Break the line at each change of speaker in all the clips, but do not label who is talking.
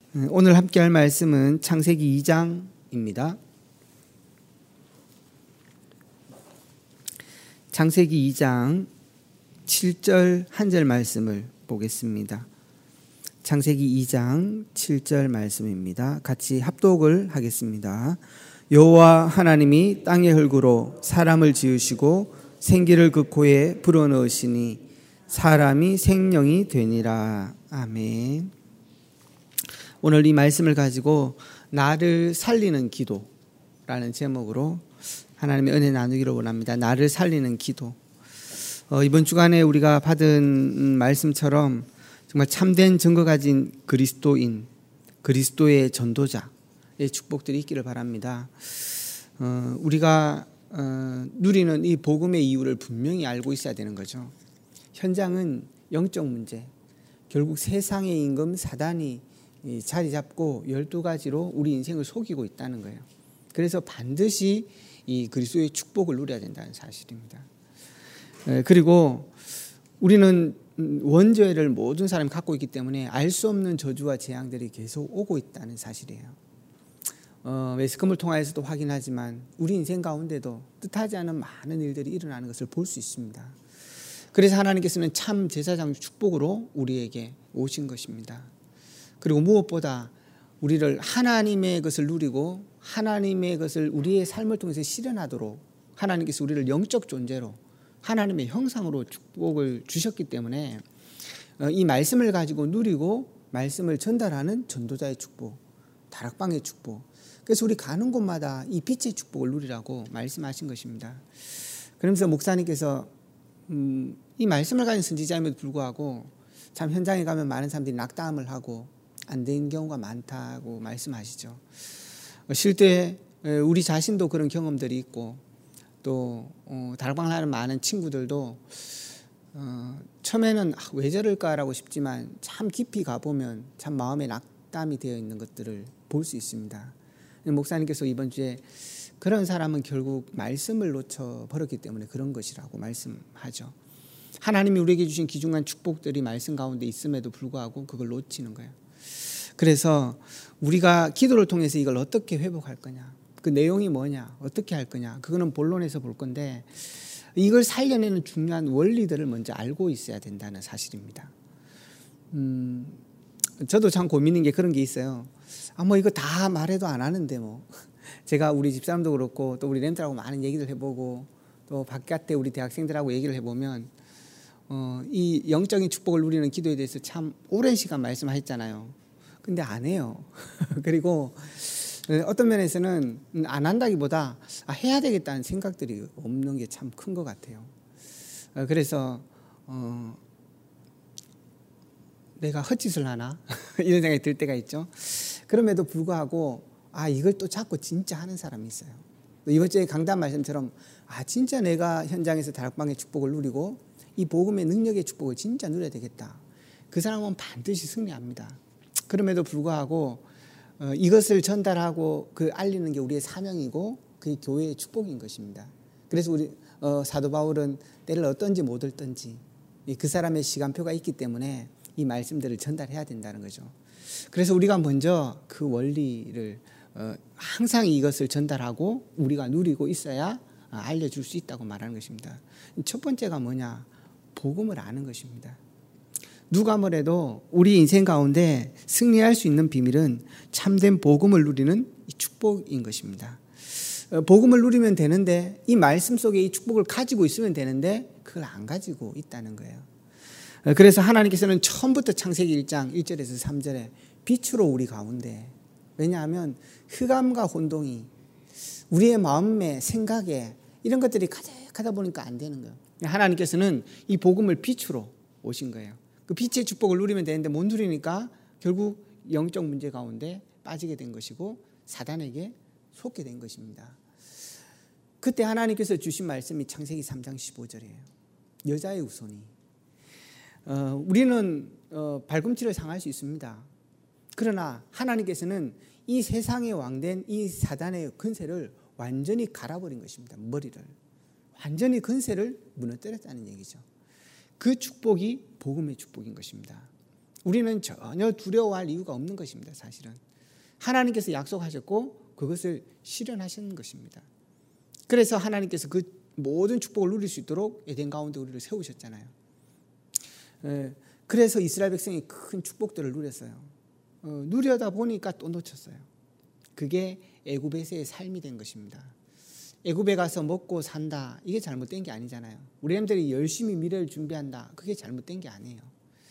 오늘 함께 할 말씀은 창세기 2장입니다. 창세기 2장 7절 한 절 말씀을 보겠습니다. 창세기 2장 7절 말씀입니다. 같이 합독을 하겠습니다. 여호와 하나님이 땅의 흙으로 사람을 지으시고 생기를 그 코에 불어넣으시니 사람이 생명이 되니라. 아멘. 오늘 이 말씀을 가지고 나를 살리는 기도라는 제목으로 하나님의 은혜 나누기를 원합니다. 나를 살리는 기도. 이번 주간에 우리가 받은 말씀처럼 정말 참된 증거 가진 그리스도인, 그리스도의 전도자의 축복들이 있기를 바랍니다. 우리가 누리는 이 복음의 이유를 분명히 알고 있어야 되는 거죠. 현장은 영적 문제, 결국 세상의 임금 사단이 자리 잡고 12가지로 우리 인생을 속이고 있다는 거예요. 그래서 반드시 이 그리스도의 축복을 누려야 된다는 사실입니다. 그리고 우리는 원죄를 모든 사람이 갖고 있기 때문에 알 수 없는 저주와 재앙들이 계속 오고 있다는 사실이에요. 매스컴을 통하여서도 확인하지만 우리 인생 가운데도 뜻하지 않은 많은 일들이 일어나는 것을 볼 수 있습니다. 그래서 하나님께서는 참 제사장 축복으로 우리에게 오신 것입니다. 그리고 무엇보다 우리를 하나님의 것을 누리고 하나님의 것을 우리의 삶을 통해서 실현하도록 하나님께서 우리를 영적 존재로 하나님의 형상으로 축복을 주셨기 때문에 이 말씀을 가지고 누리고 말씀을 전달하는 전도자의 축복, 다락방의 축복. 그래서 우리 가는 곳마다 이 빛의 축복을 누리라고 말씀하신 것입니다. 그러면서 목사님께서 이 말씀을 가진 선지자임에도 불구하고 참 현장에 가면 많은 사람들이 낙담을 하고 안 되는 경우가 많다고 말씀하시죠. 실제 우리 자신도 그런 경험들이 있고 또 다락방을 하는 많은 친구들도 처음에는 왜 저럴까라고 싶지만 참 깊이 가보면 참 마음에 낙담이 되어 있는 것들을 볼 수 있습니다. 목사님께서 이번 주에 그런 사람은 결국 말씀을 놓쳐버렸기 때문에 그런 것이라고 말씀하죠. 하나님이 우리에게 주신 귀중한 축복들이 말씀 가운데 있음에도 불구하고 그걸 놓치는 거예요. 그래서 우리가 기도를 통해서 이걸 어떻게 회복할 거냐, 그 내용이 뭐냐, 어떻게 할 거냐, 그거는 본론에서 볼 건데 이걸 살려내는 중요한 원리들을 먼저 알고 있어야 된다는 사실입니다. 저도 참 고민인 게 그런 게 있어요. 뭐 이거 다 말해도 안 하는데 뭐 제가 우리 집사람도 그렇고 또 우리 렘들하고 많은 얘기를 해보고 또 바깥에 우리 대학생들하고 얘기를 해보면 이 영적인 축복을 누리는 기도에 대해서 참 오랜 시간 말씀하셨잖아요. 근데 안 해요. 그리고 어떤 면에서는 안 한다기보다 해야 되겠다는 생각들이 없는 게 참 큰 것 같아요. 그래서 내가 헛짓을 하나? 이런 생각이 들 때가 있죠. 그럼에도 불구하고 이걸 또 자꾸 진짜 하는 사람이 있어요. 이번 주에 강단 말씀처럼 진짜 내가 현장에서 다락방의 축복을 누리고 이 복음의 능력의 축복을 진짜 누려야 되겠다. 그 사람은 반드시 승리합니다. 그럼에도 불구하고 이것을 전달하고 그 알리는 게 우리의 사명이고 그게 교회의 축복인 것입니다. 그래서 우리 사도 바울은 때를 어떤지 못 얻든지 그 사람의 시간표가 있기 때문에 이 말씀들을 전달해야 된다는 거죠. 그래서 우리가 먼저 그 원리를 항상 이것을 전달하고 우리가 누리고 있어야 알려줄 수 있다고 말하는 것입니다. 첫 번째가 뭐냐? 복음을 아는 것입니다. 누가 뭐래도 우리 인생 가운데 승리할 수 있는 비밀은 참된 복음을 누리는 이 축복인 것입니다. 복음을 누리면 되는데 이 말씀 속에 이 축복을 가지고 있으면 되는데 그걸 안 가지고 있다는 거예요. 그래서 하나님께서는 처음부터 창세기 1장 1절에서 3절에 빛으로 우리 가운데, 왜냐하면 흑암과 혼동이 우리의 마음에 생각에 이런 것들이 가득하다 보니까 안 되는 거예요. 하나님께서는 이 복음을 빛으로 오신 거예요. 그 빛의 축복을 누리면 되는데 못 누리니까 결국 영적 문제 가운데 빠지게 된 것이고 사단에게 속게 된 것입니다. 그때 하나님께서 주신 말씀이 창세기 3장 15절이에요. 여자의 후손이. 우리는 발꿈치를 상할 수 있습니다. 그러나 하나님께서는 이 세상의 왕된 이 사단의 근세를 완전히 갈아버린 것입니다. 머리를. 완전히 근세를 무너뜨렸다는 얘기죠. 그 축복이 복음의 축복인 것입니다. 우리는 전혀 두려워할 이유가 없는 것입니다. 사실은 하나님께서 약속하셨고 그것을 실현하시는 것입니다. 그래서 하나님께서 그 모든 축복을 누릴 수 있도록 에덴 가운데 우리를 세우셨잖아요. 그래서 이스라엘 백성이 큰 축복들을 누렸어요. 누려다 보니까 또 놓쳤어요. 그게 애굽에서의 삶이 된 것입니다. 애굽에 가서 먹고 산다, 이게 잘못된 게 아니잖아요. 우리 사람들이 열심히 미래를 준비한다, 그게 잘못된 게 아니에요.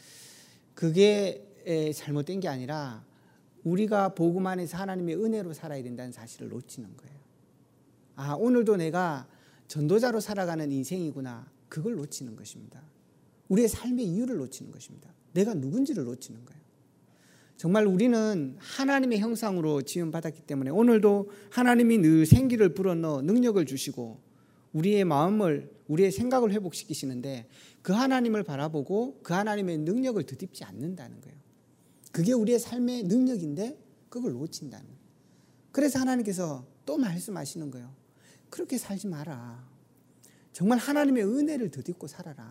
그게 잘못된 게 아니라 우리가 복음 안에서 하나님의 은혜로 살아야 된다는 사실을 놓치는 거예요. 아, 오늘도 내가 전도자로 살아가는 인생이구나, 그걸 놓치는 것입니다. 우리의 삶의 이유를 놓치는 것입니다. 내가 누군지를 놓치는 거예요. 정말 우리는 하나님의 형상으로 지음받았기 때문에 오늘도 하나님이 늘 생기를 불어넣어 능력을 주시고 우리의 마음을, 우리의 생각을 회복시키시는데 그 하나님을 바라보고 그 하나님의 능력을 덧입지 않는다는 거예요. 그게 우리의 삶의 능력인데 그걸 놓친다는 거예요. 그래서 하나님께서 또 말씀하시는 거예요. 그렇게 살지 마라. 정말 하나님의 은혜를 덧입고 살아라.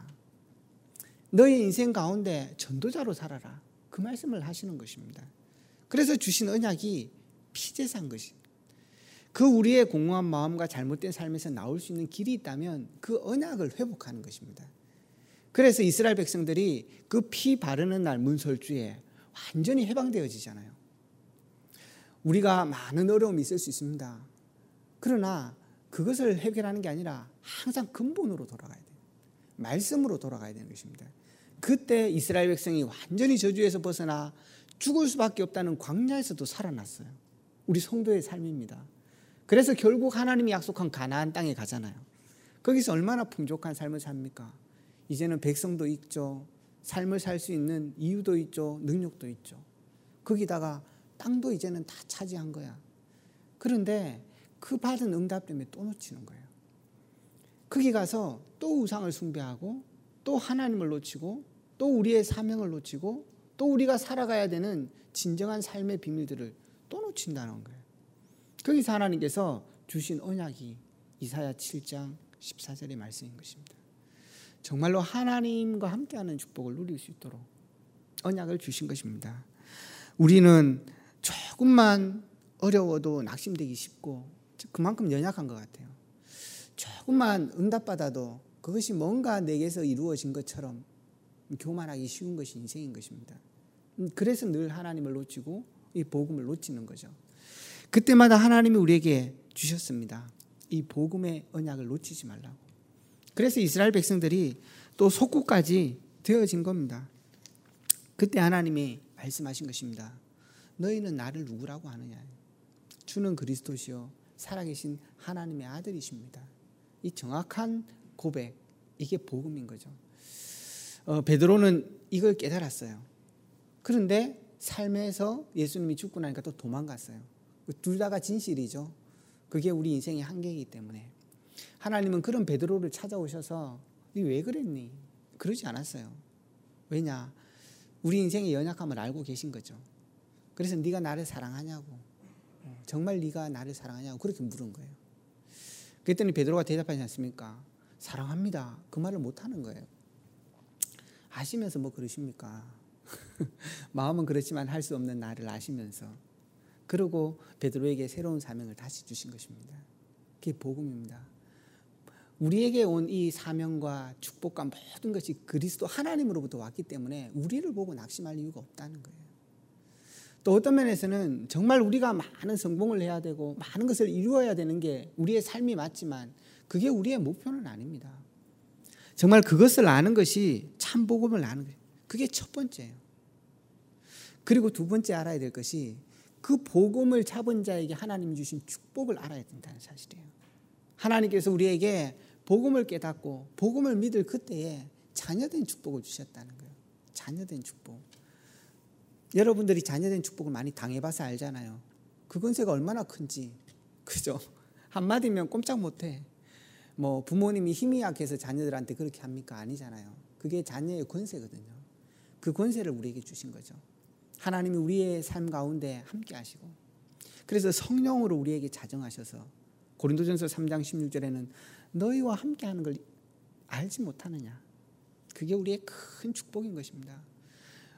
너의 인생 가운데 전도자로 살아라. 그 말씀을 하시는 것입니다. 그래서 주신 언약이 피제사인 것이. 그 우리의 공허한 마음과 잘못된 삶에서 나올 수 있는 길이 있다면 그 언약을 회복하는 것입니다. 그래서 이스라엘 백성들이 그 피 바르는 날 문설주에 완전히 해방되어지잖아요. 우리가 많은 어려움이 있을 수 있습니다. 그러나 그것을 해결하는 게 아니라 항상 근본으로 돌아가야 돼요. 말씀으로 돌아가야 되는 것입니다. 그때 이스라엘 백성이 완전히 저주에서 벗어나 죽을 수밖에 없다는 광야에서도 살아났어요. 우리 성도의 삶입니다. 그래서 결국 하나님이 약속한 가나안 땅에 가잖아요. 거기서 얼마나 풍족한 삶을 삽니까? 이제는 백성도 있죠. 삶을 살 수 있는 이유도 있죠. 능력도 있죠. 거기다가 땅도 이제는 다 차지한 거야. 그런데 그 받은 응답 때문에 또 놓치는 거예요. 거기 가서 또 우상을 숭배하고 또 하나님을 놓치고 또 우리의 사명을 놓치고 또 우리가 살아가야 되는 진정한 삶의 비밀들을 또 놓친다는 거예요. 거기서 하나님께서 주신 언약이 이사야 7장 14절의 말씀인 것입니다. 정말로 하나님과 함께하는 축복을 누릴 수 있도록 언약을 주신 것입니다. 우리는 조금만 어려워도 낙심되기 쉽고 그만큼 연약한 것 같아요. 조금만 응답받아도 그것이 뭔가 내게서 이루어진 것처럼 교만하기 쉬운 것이 인생인 것입니다. 그래서 늘 하나님을 놓치고 이 복음을 놓치는 거죠. 그때마다 하나님이 우리에게 주셨습니다. 이 복음의 언약을 놓치지 말라고. 그래서 이스라엘 백성들이 또 속국까지 되어진 겁니다. 그때 하나님이 말씀하신 것입니다. 너희는 나를 누구라고 하느냐? 주는 그리스도시요 살아계신 하나님의 아들이십니다. 이 정확한 고백, 이게 복음인 거죠. 베드로는 이걸 깨달았어요. 그런데 삶에서 예수님이 죽고 나니까 또 도망갔어요. 둘 다가 진실이죠. 그게 우리 인생의 한계이기 때문에 하나님은 그런 베드로를 찾아오셔서 니 왜 그랬니? 그러지 않았어요. 왜냐? 우리 인생의 연약함을 알고 계신 거죠. 그래서 네가 나를 사랑하냐고, 정말 네가 나를 사랑하냐고 그렇게 물은 거예요. 그랬더니 베드로가 대답하지 않습니까? 사랑합니다. 그 말을 못하는 거예요. 아시면서 뭐 그러십니까? 마음은 그렇지만 할 수 없는 나를 아시면서. 그러고 베드로에게 새로운 사명을 다시 주신 것입니다. 그게 복음입니다. 우리에게 온 이 사명과 축복과 모든 것이 그리스도 하나님으로부터 왔기 때문에 우리를 보고 낙심할 이유가 없다는 거예요. 또 어떤 면에서는 정말 우리가 많은 성공을 해야 되고 많은 것을 이루어야 되는 게 우리의 삶이 맞지만 그게 우리의 목표는 아닙니다. 정말 그것을 아는 것이 참 복음을 아는 거예요. 그게 첫 번째예요. 그리고 두 번째 알아야 될 것이 그 복음을 잡은 자에게 하나님이 주신 축복을 알아야 된다는 사실이에요. 하나님께서 우리에게 복음을 깨닫고 복음을 믿을 그때에 자녀된 축복을 주셨다는 거예요. 자녀된 축복. 여러분들이 자녀된 축복을 많이 당해봐서 알잖아요. 그 권세가 얼마나 큰지. 그죠? 한마디면 꼼짝 못해. 뭐 부모님이 힘이 약해서 자녀들한테 그렇게 합니까? 아니잖아요. 그게 자녀의 권세거든요. 그 권세를 우리에게 주신 거죠. 하나님이 우리의 삶 가운데 함께 하시고 그래서 성령으로 우리에게 자정하셔서 고린도전서 3장 16절에는 너희와 함께하는 걸 알지 못하느냐. 그게 우리의 큰 축복인 것입니다.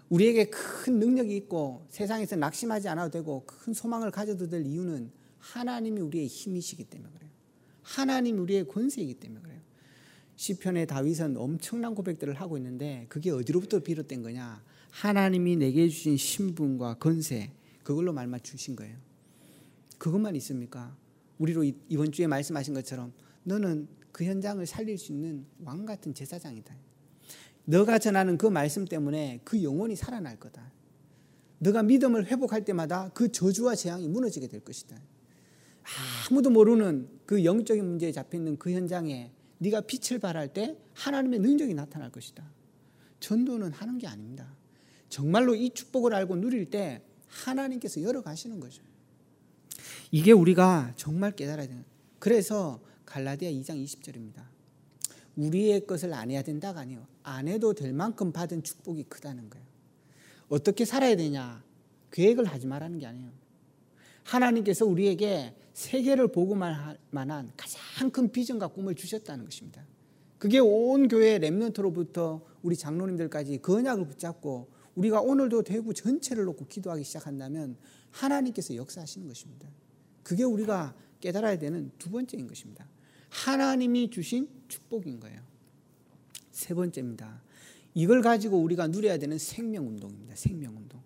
우리에게 큰 능력이 있고 세상에서 낙심하지 않아도 되고 큰 소망을 가져도 될 이유는 하나님이 우리의 힘이시기 때문에 그래요. 하나님이 우리의 권세이기 때문에 그래요. 시편의 다윗은 엄청난 고백들을 하고 있는데 그게 어디로부터 비롯된 거냐? 하나님이 내게 주신 신분과 권세, 그걸로 말만 주신 거예요. 그것만 있습니까? 우리로 이번 주에 말씀하신 것처럼 너는 그 현장을 살릴 수 있는 왕 같은 제사장이다. 너가 전하는 그 말씀 때문에 그 영혼이 살아날 거다. 너가 믿음을 회복할 때마다 그 저주와 재앙이 무너지게 될 것이다. 아무도 모르는 그 영적인 문제에 잡혀있는 그 현장에 네가 빛을 발할 때 하나님의 능력이 나타날 것이다. 전도는 하는 게 아닙니다. 정말로 이 축복을 알고 누릴 때 하나님께서 열어가시는 거죠. 이게 우리가 정말 깨달아야 되는. 그래서 갈라디아 2장 20절입니다. 우리의 것을 안 해야 된다가 아니에요. 안 해도 될 만큼 받은 축복이 크다는 거예요. 어떻게 살아야 되냐? 계획을 하지 말라는 게 아니에요. 하나님께서 우리에게 세계를 복음할 만한 가장 큰 비전과 꿈을 주셨다는 것입니다. 그게 온 교회 렘넌트로부터 우리 장로님들까지 그 언약을 붙잡고 우리가 오늘도 대구 전체를 놓고 기도하기 시작한다면 하나님께서 역사하시는 것입니다. 그게 우리가 깨달아야 되는 두 번째인 것입니다. 하나님이 주신 축복인 거예요. 세 번째입니다. 이걸 가지고 우리가 누려야 되는 생명운동입니다. 생명운동.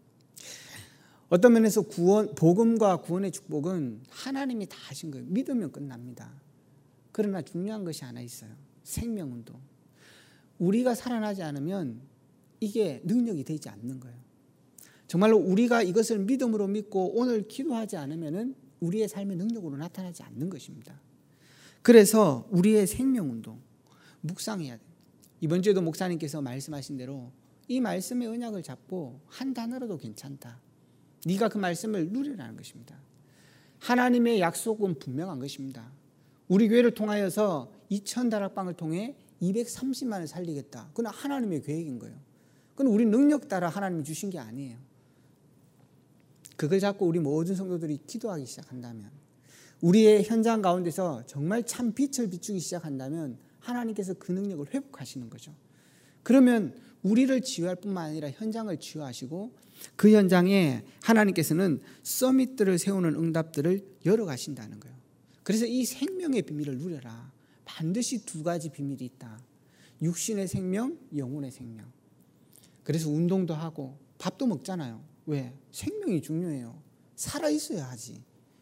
어떤 면에서 복음과 구원의 축복은 하나님이 다 하신 거예요. 믿으면 끝납니다. 그러나 중요한 것이 하나 있어요. 생명운동. 우리가 살아나지 않으면 이게 능력이 되지 않는 거예요. 정말로 우리가 이것을 믿음으로 믿고 오늘 기도하지 않으면 우리의 삶의 능력으로 나타나지 않는 것입니다. 그래서 우리의 생명운동, 묵상해야 돼요. 이번 주에도 목사님께서 말씀하신 대로 이 말씀의 언약을 잡고 한 단어라도 괜찮다. 네가 그 말씀을 누리라는 것입니다. 하나님의 약속은 분명한 것입니다. 우리 교회를 통하여서 2000다락방을 통해 230만을 살리겠다. 그건 하나님의 계획인 거예요. 그건 우리 능력 따라 하나님이 주신 게 아니에요. 그걸 잡고 우리 모든 성도들이 기도하기 시작한다면, 우리의 현장 가운데서 정말 참 빛을 비추기 시작한다면 하나님께서 그 능력을 회복하시는 거죠. 그러면 우리를 치유할 뿐만 아니라 현장을 치유하시고 그 현장에 하나님께서는 서밋들을 세우는 응답들을 열어가신다는 거예요. 그래서 이 생명의 비밀을 누려라. 반드시 두 가지 비밀이 있다. 육신의 생명, 영혼의 생명. 그래서 운동도 하고 밥도 먹잖아요. 왜? 생명이 중요해요. 살아있어야 하지.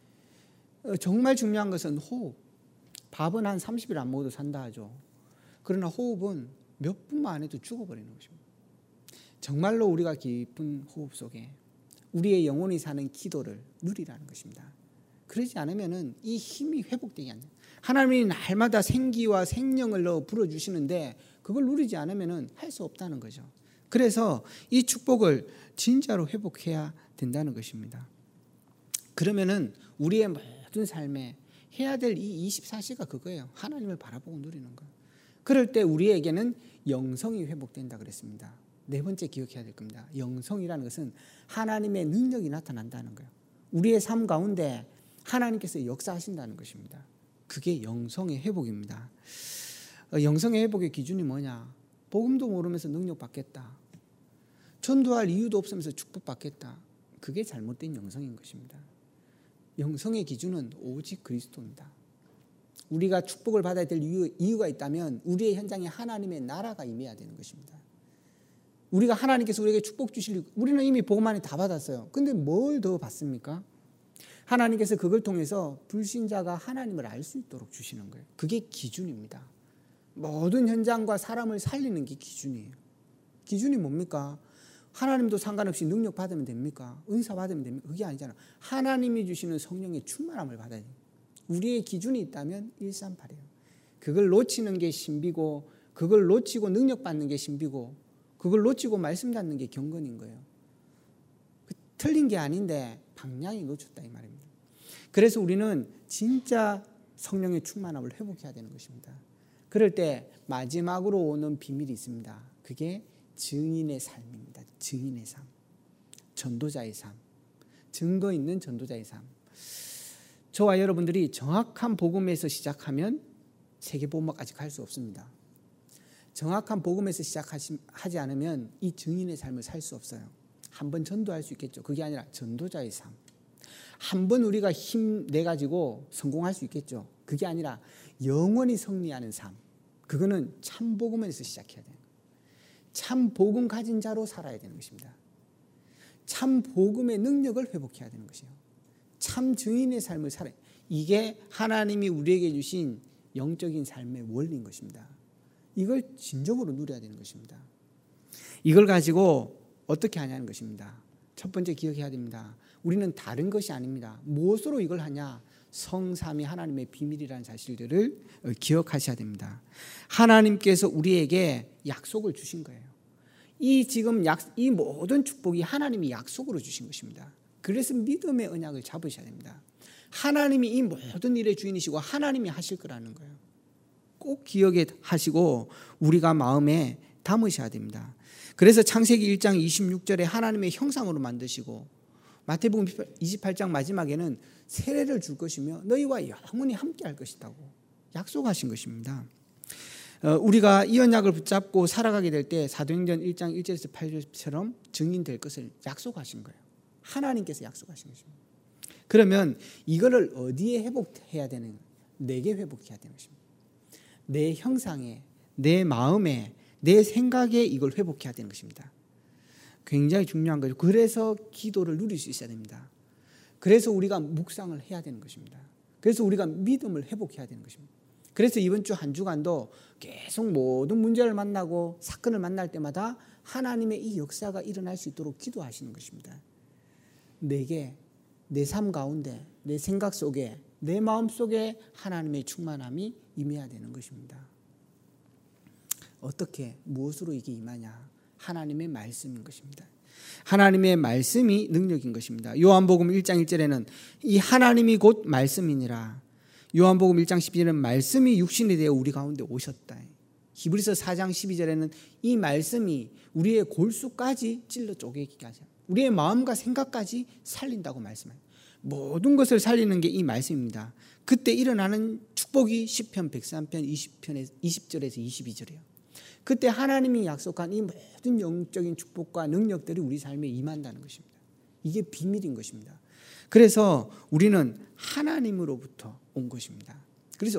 정말 중요한 것은 호흡. 밥은 한 30일 안 먹어도 산다 하죠. 그러나 호흡은 몇 분만 안 해도 죽어버리는 것입니다. 정말로 우리가 깊은 호흡 속에 우리의 영혼이 사는 기도를 누리라는 것입니다. 그러지 않으면 이 힘이 회복되지 않아요. 하나님이 날마다 생기와 생명을 넣어 불어주시는데 그걸 누리지 않으면 할 수 없다는 거죠. 그래서 이 축복을 진짜로 회복해야 된다는 것입니다. 그러면은 우리의 모든 삶에 해야 될 이 24시가 그거예요. 하나님을 바라보고 누리는 거. 그럴 때 우리에게는 영성이 회복된다 그랬습니다. 네 번째 기억해야 될 겁니다. 영성이라는 것은 하나님의 능력이 나타난다는 거예요. 우리의 삶 가운데 하나님께서 역사하신다는 것입니다. 그게 영성의 회복입니다. 영성의 회복의 기준이 뭐냐? 복음도 모르면서 능력 받겠다. 전도할 이유도 없으면서 축복받겠다. 그게 잘못된 영성인 것입니다. 영성의 기준은 오직 그리스도입니다. 우리가 축복을 받아야 될 이유가 있다면 우리의 현장에 하나님의 나라가 임해야 되는 것입니다. 우리가 하나님께서 우리에게 축복 주실, 우리는 이미 복음 안에 다 받았어요. 근데 뭘 더 받습니까? 하나님께서 그걸 통해서 불신자가 하나님을 알 수 있도록 주시는 거예요. 그게 기준입니다. 모든 현장과 사람을 살리는 게 기준이에요. 기준이 뭡니까? 하나님도 상관없이 능력 받으면 됩니까? 은사 받으면 됩니까? 그게 아니잖아. 하나님이 주시는 성령의 충만함을 받아야 돼요. 우리의 기준이 있다면 138이에요. 그걸 놓치는 게 신비고, 그걸 놓치고 능력 받는 게 신비고, 그걸 놓치고 말씀 듣는 게 경건인 거예요. 틀린 게 아닌데 방향이 놓쳤다 이 말입니다. 그래서 우리는 진짜 성령의 충만함을 회복해야 되는 것입니다. 그럴 때 마지막으로 오는 비밀이 있습니다. 그게 증인의 삶입니다. 증인의 삶. 전도자의 삶. 증거 있는 전도자의 삶. 저와 여러분들이 정확한 복음에서 시작하면 세계복음화까지 갈 수 없습니다. 정확한 복음에서 시작하지 않으면 이 증인의 삶을 살 수 없어요. 한 번 전도할 수 있겠죠. 그게 아니라 전도자의 삶. 한 번 우리가 힘내가지고 성공할 수 있겠죠. 그게 아니라 영원히 승리하는 삶. 그거는 참 복음에서 시작해야 돼요. 참 복음 가진 자로 살아야 되는 것입니다. 참 복음의 능력을 회복해야 되는 것이에요. 참 증인의 삶을 살아야 돼요. 이게 하나님이 우리에게 주신 영적인 삶의 원리인 것입니다. 이걸 진정으로 누려야 되는 것입니다. 이걸 가지고 어떻게 하냐는 것입니다. 첫 번째 기억해야 됩니다. 우리는 다른 것이 아닙니다. 무엇으로 이걸 하냐? 성삼위 하나님의 비밀이라는 사실들을 기억하셔야 됩니다. 하나님께서 우리에게 약속을 주신 거예요. 이 모든 축복이 하나님이 약속으로 주신 것입니다. 그래서 믿음의 언약을 잡으셔야 됩니다. 하나님이 이 모든 일의 주인이시고 하나님이 하실 거라는 거예요. 꼭 기억에 하시고 우리가 마음에 담으셔야 됩니다. 그래서 창세기 1장 26절에 하나님의 형상으로 만드시고 마태복음 28장 마지막에는 세례를 줄 것이며 너희와 영원히 함께 할 것이라고 약속하신 것입니다. 우리가 이 언약을 붙잡고 살아가게 될 때 사도행전 1장 1절에서 8절처럼 증인될 것을 약속하신 거예요. 하나님께서 약속하신 것입니다. 그러면 이거를 어디에 회복해야 되는? 내게 회복해야 되는 것입니다. 내 형상에, 내 마음에, 내 생각에 이걸 회복해야 되는 것입니다. 굉장히 중요한 거죠. 그래서 기도를 누릴 수 있어야 됩니다. 그래서 우리가 묵상을 해야 되는 것입니다. 그래서 우리가 믿음을 회복해야 되는 것입니다. 그래서 이번 주 한 주간도 계속 모든 문제를 만나고 사건을 만날 때마다 하나님의 이 역사가 일어날 수 있도록 기도하시는 것입니다. 내게, 내 삶 가운데, 내 생각 속에, 내 마음 속에 하나님의 충만함이 임해야 되는 것입니다. 어떻게, 무엇으로 이게 임하냐? 하나님의 말씀인 것입니다. 하나님의 말씀이 능력인 것입니다. 요한복음 1장 1절에는 이 하나님이 곧 말씀이니라. 요한복음 1장 12절에는 말씀이 육신이 되어 우리 가운데 오셨다. 히브리서 4장 12절에는 이 말씀이 우리의 골수까지 찔러 쪼개기까지 합니다. 우리의 마음과 생각까지 살린다고 말씀해요. 모든 것을 살리는 게 이 말씀입니다. 그때 일어나는 축복이 시편 103편 20절에서 22절이에요. 그때 하나님이 약속한 이 모든 영적인 축복과 능력들이 우리 삶에 임한다는 것입니다. 이게 비밀인 것입니다. 그래서 우리는 하나님으로부터 온 것입니다. 그래서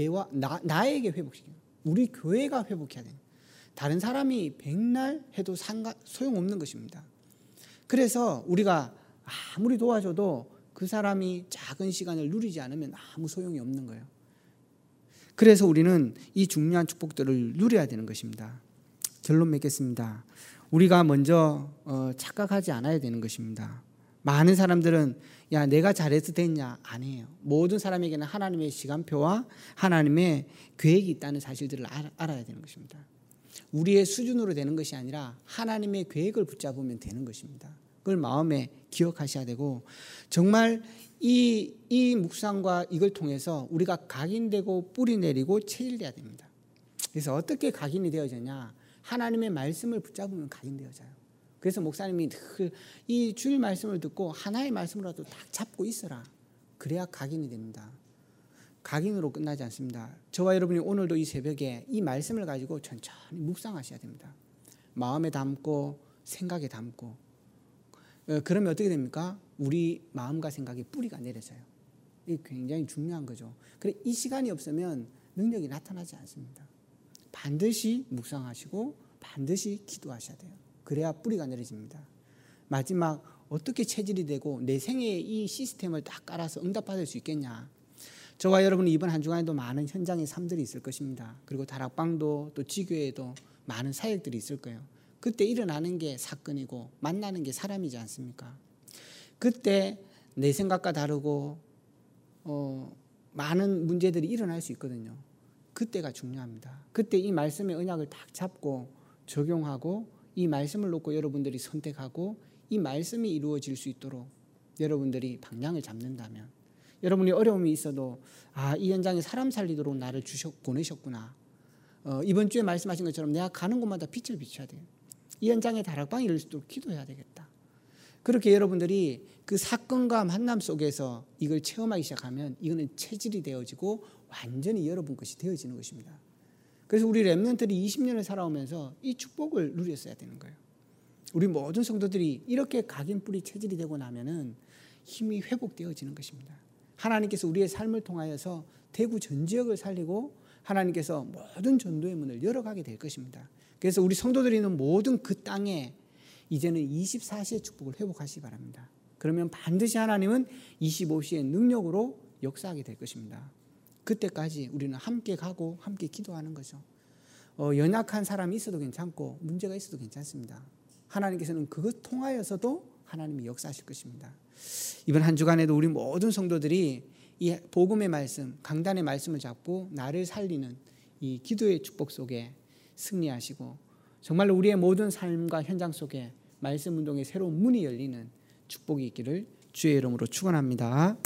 나에게 회복시키는, 우리 교회가 회복해야 되는, 다른 사람이 백날 해도 소용없는 것입니다. 그래서 우리가 아무리 도와줘도 그 사람이 작은 시간을 누리지 않으면 아무 소용이 없는 거예요. 그래서 우리는 이 중요한 축복들을 누려야 되는 것입니다. 결론 맺겠습니다. 우리가 먼저 착각하지 않아야 되는 것입니다. 많은 사람들은 야 내가 잘해서 됐냐? 아니에요. 모든 사람에게는 하나님의 시간표와 하나님의 계획이 있다는 사실들을 알아야 되는 것입니다. 우리의 수준으로 되는 것이 아니라 하나님의 계획을 붙잡으면 되는 것입니다. 그걸 마음에 기억하셔야 되고 정말 이 묵상과 이걸 통해서 우리가 각인되고 뿌리 내리고 체질돼야 됩니다. 그래서 어떻게 각인이 되어지냐? 하나님의 말씀을 붙잡으면 각인되어져요. 그래서 목사님이 늘 이 주일 말씀을 듣고 하나의 말씀으로라도 딱 잡고 있어라. 그래야 각인이 됩니다. 각인으로 끝나지 않습니다. 저와 여러분이 오늘도 이 새벽에 이 말씀을 가지고 천천히 묵상하셔야 됩니다. 마음에 담고 생각에 담고 그러면 어떻게 됩니까? 우리 마음과 생각에 뿌리가 내려져요. 이게 굉장히 중요한 거죠. 그래 이 시간이 없으면 능력이 나타나지 않습니다. 반드시 묵상하시고 반드시 기도하셔야 돼요. 그래야 뿌리가 내려집니다. 마지막 어떻게 체질이 되고 내 생애에 이 시스템을 딱 깔아서 응답받을 수 있겠냐. 저와 여러분은 이번 한 주간에도 많은 현장의 삶들이 있을 것입니다. 그리고 다락방도 또 지교회에도 많은 사역들이 있을 거예요. 그때 일어나는 게 사건이고 만나는 게 사람이지 않습니까? 그때 내 생각과 다르고 많은 문제들이 일어날 수 있거든요. 그때가 중요합니다. 그때 이 말씀의 언약을 딱 잡고 적용하고 이 말씀을 놓고 여러분들이 선택하고 이 말씀이 이루어질 수 있도록 여러분들이 방향을 잡는다면 여러분이 어려움이 있어도 이 현장에 사람 살리도록 나를 보내셨구나. 이번 주에 말씀하신 것처럼 내가 가는 곳마다 빛을 비춰야 돼요. 이 현장에 다락방이 이룰 수 있도록 기도해야 되겠다. 그렇게 여러분들이 그 사건과 만남 속에서 이걸 체험하기 시작하면 이거는 체질이 되어지고 완전히 여러분 것이 되어지는 것입니다. 그래서 우리 렘넌트들이 20년을 살아오면서 이 축복을 누렸어야 되는 거예요. 우리 모든 성도들이 이렇게 각인뿌리 체질이 되고 나면은 힘이 회복되어지는 것입니다. 하나님께서 우리의 삶을 통하여서 대구 전 지역을 살리고 하나님께서 모든 전도의 문을 열어가게 될 것입니다. 그래서 우리 성도들이 있는 모든 그 땅에 이제는 24시의 축복을 회복하시기 바랍니다. 그러면 반드시 하나님은 25시의 능력으로 역사하게 될 것입니다. 그때까지 우리는 함께 가고 함께 기도하는 거죠. 연약한 사람이 있어도 괜찮고 문제가 있어도 괜찮습니다. 하나님께서는 그것 통하여서도 하나님이 역사하실 것입니다. 이번 한 주간에도 우리 모든 성도들이 이 복음의 말씀, 강단의 말씀을 잡고 나를 살리는 이 기도의 축복 속에 승리하시고 정말로 우리의 모든 삶과 현장 속에 말씀 운동의 새로운 문이 열리는 축복이 있기를 주의 이름으로 축원합니다.